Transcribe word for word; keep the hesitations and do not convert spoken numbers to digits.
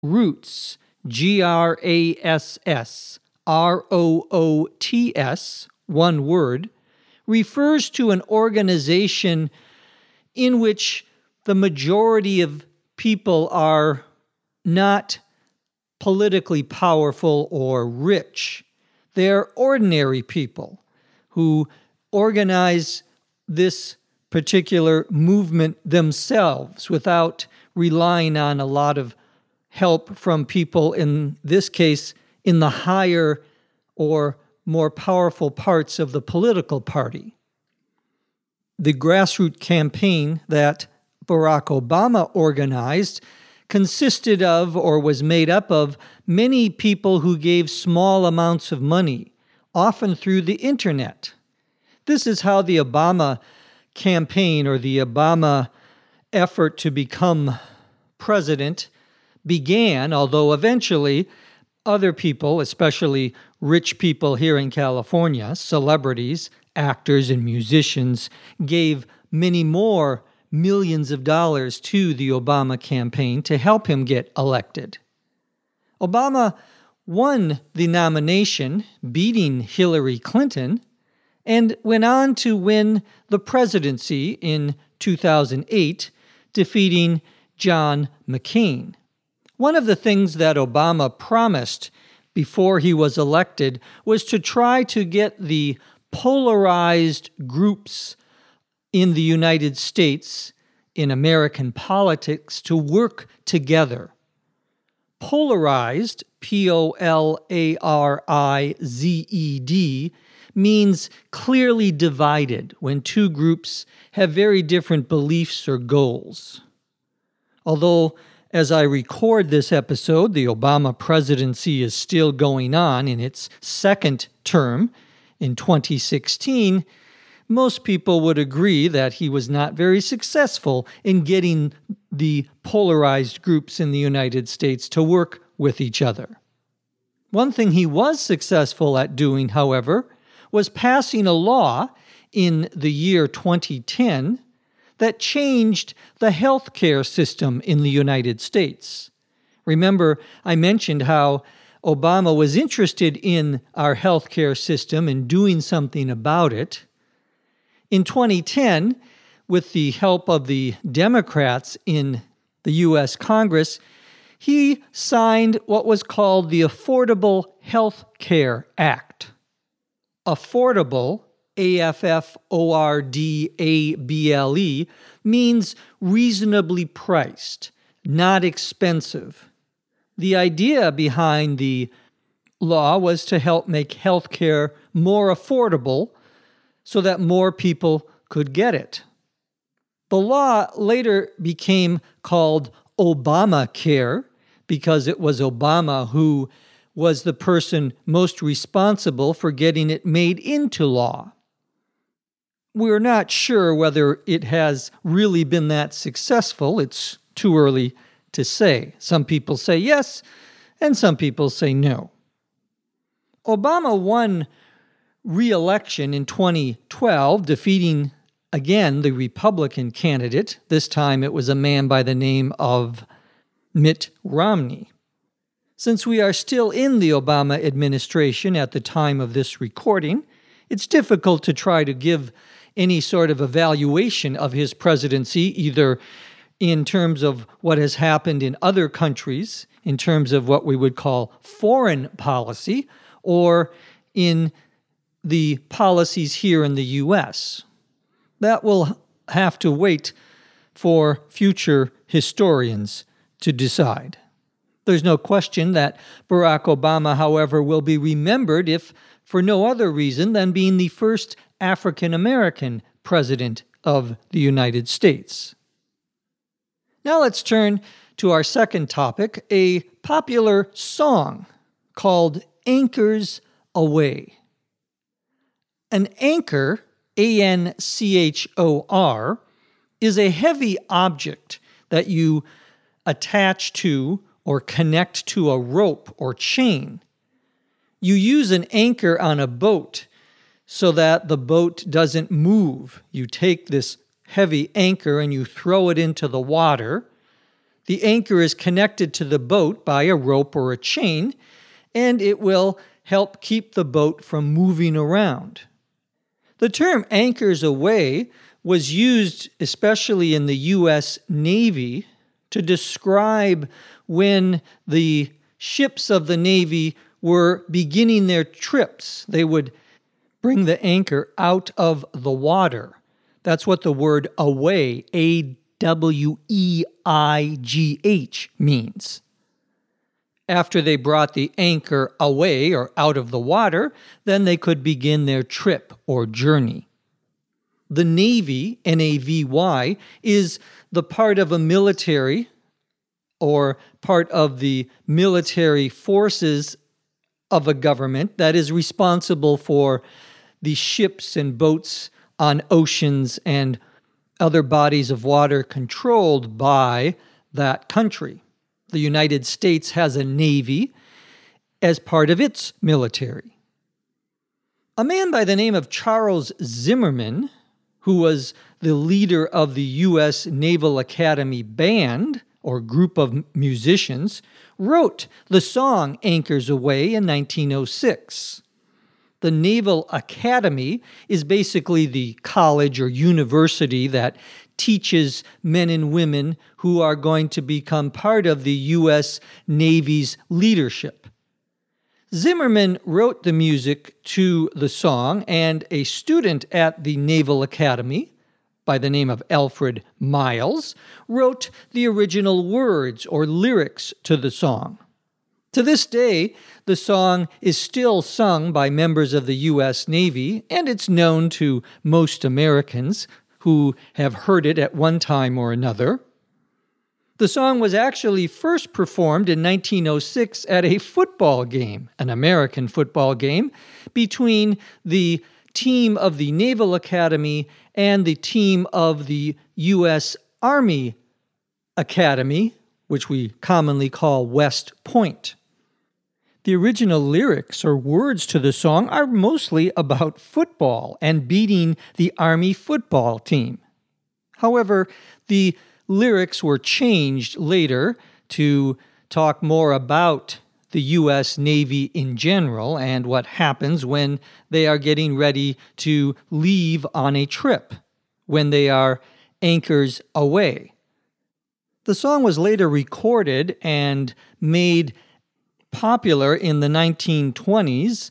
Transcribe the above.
Roots, G R A S S, R O O T S, one word, refers to an organization in which the majority of people are not politically powerful or rich. They're ordinary people who organize this particular movement themselves without relying on a lot of help from people, in this case, in the higher or more powerful parts of the political party. The grassroots campaign that Barack Obama organized consisted of, or was made up of, many people who gave small amounts of money, often through the internet. This is how the Obama campaign, or the Obama effort to become president, began, although eventually other people, especially rich people here in California, celebrities, actors, and musicians, gave many more millions of dollars to the Obama campaign to help him get elected. Obama won the nomination, beating Hillary Clinton, and went on to win the presidency in two thousand eight, defeating John McCain. One of the things that Obama promised before he was elected was to try to get the polarized groups in the United States, in American politics, to work together. Polarized, P O L A R I Z E D, means clearly divided when two groups have very different beliefs or goals. Although, as I record this episode, the Obama presidency is still going on in its second term in twenty sixteen, most people would agree that he was not very successful in getting the polarized groups in the United States to work with each other. One thing he was successful at doing, however, was passing a law in the year twenty ten that changed the healthcare system in the United States. Remember, I mentioned how Obama was interested in our healthcare system and doing something about it. In twenty ten, with the help of the Democrats in the U S Congress, he signed what was called the Affordable Health Care Act. Affordable, A F F O R D A B L E, means reasonably priced, not expensive. The idea behind the law was to help make healthcare more affordable so that more people could get it. The law later became called Obamacare because it was Obama who was the person most responsible for getting it made into law. We're not sure whether it has really been that successful. It's too early to say. Some people say yes, and some people say no. Obama won re-election in twenty twelve, defeating again the Republican candidate. This time it was a man by the name of Mitt Romney. Since we are still in the Obama administration at the time of this recording, it's difficult to try to give any sort of evaluation of his presidency, either in terms of what has happened in other countries, in terms of what we would call foreign policy, or in the policies here in the U S. That will have to wait for future historians to decide. There's no question that Barack Obama, however, will be remembered if for no other reason than being the first African-American president of the United States. Now let's turn to our second topic, a popular song called Anchors Aweigh. An anchor, A N C H O R, is a heavy object that you attach to or connect to a rope or chain. You use an anchor on a boat so that the boat doesn't move. You take this heavy anchor and you throw it into the water. The anchor is connected to the boat by a rope or a chain, and it will help keep the boat from moving around. The term anchors aweigh was used especially in the U S Navy to describe when the ships of the Navy were beginning their trips. They would bring the anchor out of the water. That's what the word aweigh, A W E I G H, means. After they brought the anchor away or out of the water, then they could begin their trip or journey. The Navy, N A V Y, is the part of a military or part of the military forces of a government that is responsible for the ships and boats on oceans and other bodies of water controlled by that country. The United States has a navy as part of its military. A man by the name of Charles Zimmerman, who was the leader of the U S Naval Academy Band, or group of musicians, wrote the song Anchors Aweigh in nineteen oh six. The Naval Academy is basically the college or university that teaches men and women who are going to become part of the U S Navy's leadership. Zimmerman wrote the music to the song, and a student at the Naval Academy by the name of Alfred Miles wrote the original words or lyrics to the song. To this day, the song is still sung by members of the U S Navy, and it's known to most Americans who have heard it at one time or another. The song was actually first performed in nineteen oh six at a football game, an American football game, between the team of the Naval Academy and the team of the U S Army Academy, which we commonly call West Point. The original lyrics or words to the song are mostly about football and beating the Army football team. However, the lyrics were changed later to talk more about the U S Navy in general and what happens when they are getting ready to leave on a trip, when they are anchors aweigh. The song was later recorded and made popular in the nineteen twenties